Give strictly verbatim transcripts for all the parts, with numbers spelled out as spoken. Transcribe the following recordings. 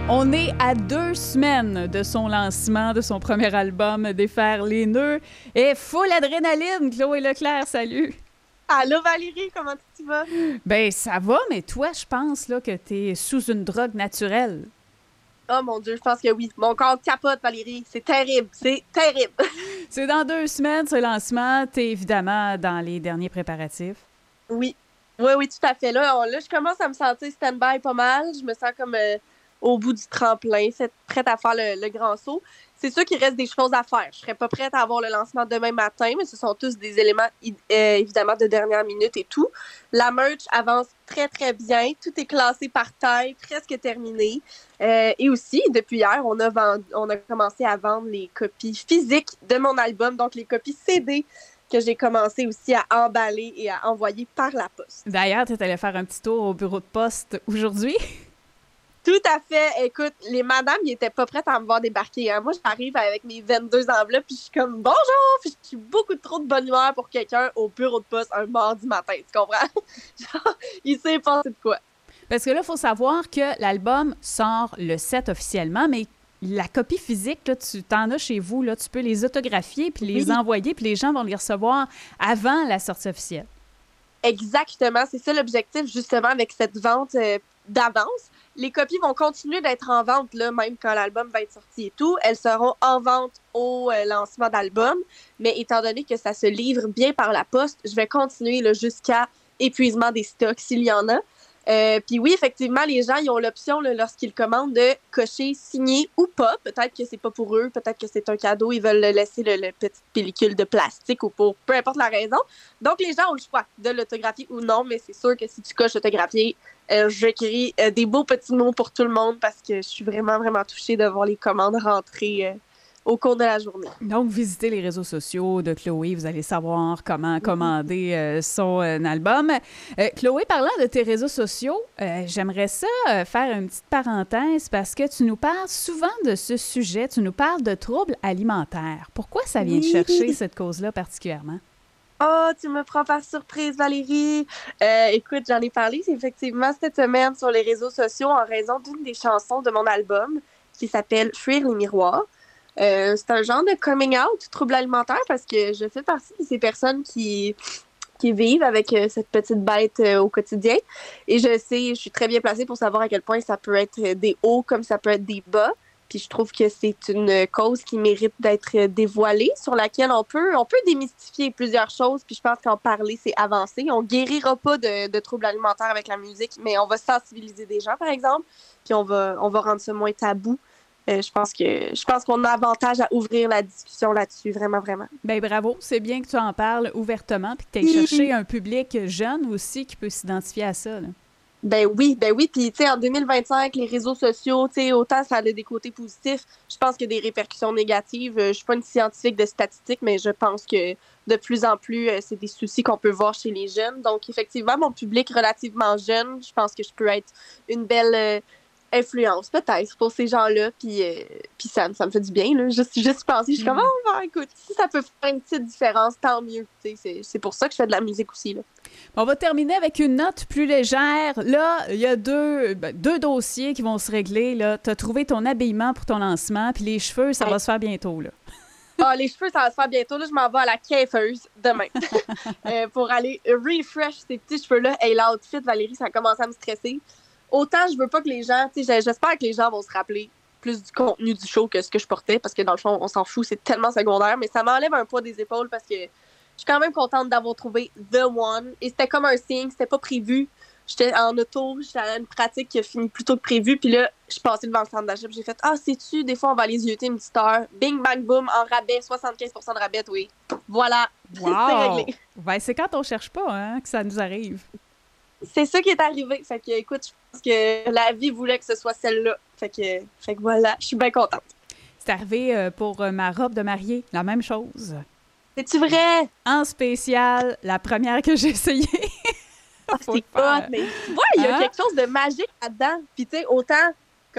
On est à deux semaines de son lancement, de son premier album, Défaire les nœuds. Et full adrénaline, Chloé Leclerc, salut! Allô Valérie, comment tu vas? Ben ça va, mais toi, je pense là, que t'es sous une drogue naturelle. Oh mon Dieu, je pense que oui. Mon corps capote, Valérie. C'est terrible, c'est terrible. C'est dans deux semaines, ce lancement. T'es évidemment dans les derniers préparatifs. Oui, oui, oui, tout à fait. Là, on- là je commence à me sentir stand-by pas mal. Je me sens comme euh, au bout du tremplin, c'est prête à faire le, le grand saut. C'est sûr qu'il reste des choses à faire. Je serais pas prête à avoir le lancement demain matin, mais ce sont tous des éléments i- euh, évidemment de dernière minute et tout. La merch avance très, très bien. Tout est classé par taille, presque terminé. Euh, et aussi, depuis hier, on a, vend- on a commencé à vendre les copies physiques de mon album, donc les copies C D que j'ai commencé aussi à emballer et à envoyer par la poste. D'ailleurs, tu allé faire un petit tour au bureau de poste aujourd'hui. Tout à fait. Écoute, les madames, ils étaient pas prêtes à me voir débarquer. Hein. Moi, j'arrive avec mes vingt-deux enveloppes, puis je suis comme « Bonjour! » Puis je suis beaucoup trop de bonne humeur pour quelqu'un au bureau de poste un mardi matin, tu comprends? Genre, il s'est passé de quoi. Parce que là, il faut savoir que l'album sort le sept officiellement, mais la copie physique, là, tu t'en as chez vous, là, tu peux les autographier puis les Oui. envoyer, puis les gens vont les recevoir avant la sortie officielle. Exactement, c'est ça l'objectif justement avec cette vente euh, d'avance. Les copies vont continuer d'être en vente, là, même quand l'album va être sorti et tout. Elles seront en vente au euh, lancement d'album, mais étant donné que ça se livre bien par la poste, je vais continuer là, jusqu'à épuisement des stocks s'il y en a. Euh, Puis oui, effectivement, les gens ils ont l'option là, lorsqu'ils commandent de cocher signé ou pas. Peut-être que c'est pas pour eux, peut-être que c'est un cadeau, ils veulent laisser le, le petite pellicule de plastique ou pour peu importe la raison. Donc les gens ont le choix de l'autographier ou non, mais c'est sûr que si tu coches autographier, euh, j'écris euh, des beaux petits mots pour tout le monde parce que je suis vraiment, vraiment touchée de voir les commandes rentrer euh, au cours de la journée. Donc, visitez les réseaux sociaux de Chloé, vous allez savoir comment commander euh, son euh, album. Euh, Chloé, parlant de tes réseaux sociaux, euh, j'aimerais ça euh, faire une petite parenthèse parce que tu nous parles souvent de ce sujet, tu nous parles de troubles alimentaires. Pourquoi ça vient Oui. te chercher, cette cause-là particulièrement? Oh, tu me prends par surprise, Valérie. Euh, écoute, j'en ai parlé c'est effectivement cette semaine sur les réseaux sociaux en raison d'une des chansons de mon album qui s'appelle Fuir les miroirs. Euh, c'est un genre de coming out, trouble alimentaire, parce que je fais partie de ces personnes qui, qui vivent avec euh, cette petite bête euh, au quotidien. Et je sais, je suis très bien placée pour savoir à quel point ça peut être des hauts comme ça peut être des bas. Puis je trouve que c'est une cause qui mérite d'être dévoilée, sur laquelle on peut, on peut démystifier plusieurs choses. Puis je pense qu'en parler, c'est avancer. On guérira pas de, de troubles alimentaires avec la musique, mais on va sensibiliser des gens, par exemple. Puis on va, on va rendre ça moins tabou. Euh, je pense que je pense qu'on a avantage à ouvrir la discussion là-dessus, vraiment, vraiment. Bien, bravo, c'est bien que tu en parles ouvertement puis que tu aies cherché un public jeune aussi qui peut s'identifier à ça, là. Ben oui, ben oui. Puis, tu sais, en deux mille vingt-cinq, les réseaux sociaux, tu sais, autant ça a des côtés positifs, je pense qu'il y a des répercussions négatives. Euh, Je suis pas une scientifique de statistiques, mais je pense que de plus en plus, euh, c'est des soucis qu'on peut voir chez les jeunes. Donc, effectivement, mon public relativement jeune, je pense que je peux être une belle euh, influence, peut-être, pour ces gens-là. Puis, euh, puis ça, ça me fait du bien, là. Juste, juste penser, je suis comme, Mm. oh, ben, écoute, si ça peut faire une petite différence, tant mieux. Tu sais, c'est, c'est pour ça que je fais de la musique aussi, là. On va terminer avec une note plus légère. Là, il y a deux, ben, deux dossiers qui vont se régler. Tu as trouvé ton habillement pour ton lancement, puis les cheveux, ça Ouais. va se faire bientôt, là. Ah, les cheveux, ça va se faire bientôt. Là, je m'en vais à la coiffeuse demain euh, pour aller refresh ces petits cheveux-là. Et l'outfit, Valérie, ça a commencé à me stresser. Autant je veux pas que les gens, tu sais, j'espère que les gens vont se rappeler plus du contenu du show que ce que je portais, parce que dans le fond, on s'en fout, c'est tellement secondaire, mais ça m'enlève un poids des épaules parce que je suis quand même contente d'avoir trouvé The One. Et c'était comme un signe, c'était pas prévu. J'étais en auto, j'étais à une pratique qui a fini plus tôt que prévu. Puis là, je suis passée devant le centre d'achat. J'ai fait « Ah, sais-tu, des fois, on va aller zioter une petite heure. Bing, bang, boom, en rabais, soixante-quinze pour cent de rabais, oui. Voilà, Wow! c'est réglé. Ben, c'est quand on cherche pas hein, que ça nous arrive. C'est ça qui est arrivé. Fait que, écoute, je pense que la vie voulait que ce soit celle-là. Fait que, fait que voilà, je suis bien contente. C'est arrivé euh, pour euh, ma robe de mariée, la même chose. C'est-tu vrai? En spécial, la première que j'ai essayée. Ah, Faut c'est le faire. hot, mais tu vois, il y a Hein? quelque chose de magique là-dedans. Puis tu sais, autant comme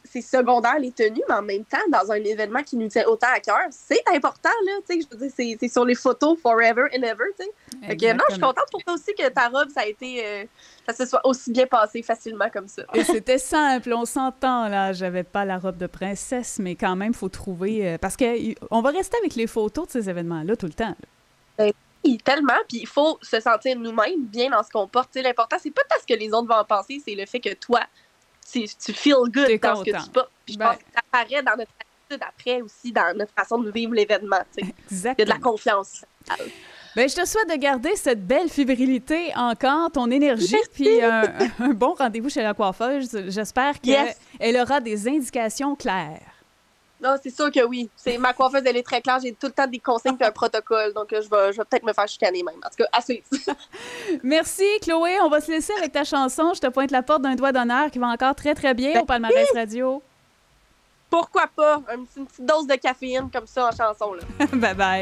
c'est secondaire les tenues, mais en même temps, dans un événement qui nous tient autant à cœur, c'est important, là, tu sais, je veux dire, c'est, c'est sur les photos forever and ever, tu sais. Fait que non, je suis contente pour toi aussi que ta robe, ça a été, euh, ça se soit aussi bien passé facilement comme ça. Et c'était simple, on s'entend, là, j'avais pas la robe de princesse, mais quand même, il faut trouver, euh, parce qu'on va rester avec les photos de ces événements-là tout le temps, là. Ben, oui, tellement, puis il faut se sentir nous-mêmes bien dans ce qu'on porte. Tu sais, l'important, c'est pas parce que les autres vont en penser, c'est le fait que toi, tu, tu feel good T'es dans content. ce que tu portes. Puis je Ben... pense que ça apparaît dans notre attitude après aussi, dans notre façon de vivre l'événement. Tu sais. Exactement. Il y a de la confiance. Ben, je te souhaite de garder cette belle fébrilité encore, ton énergie, puis un, un bon rendez-vous chez la coiffeuse. J'espère qu'elle yes. aura des indications claires. Non, c'est sûr que oui. C'est, ma coiffeuse, elle est très claire. J'ai tout le temps des consignes et un protocole. Donc, je vais, je vais peut-être me faire chicaner même. En tout cas, assez. Merci, Chloé. On va se laisser avec ta chanson. Je te pointe la porte d'un doigt d'honneur qui va encore très, très bien ben, au Palmarès Radio. Pourquoi pas? Une, une petite dose de caféine comme ça en chanson. Là. Bye bye.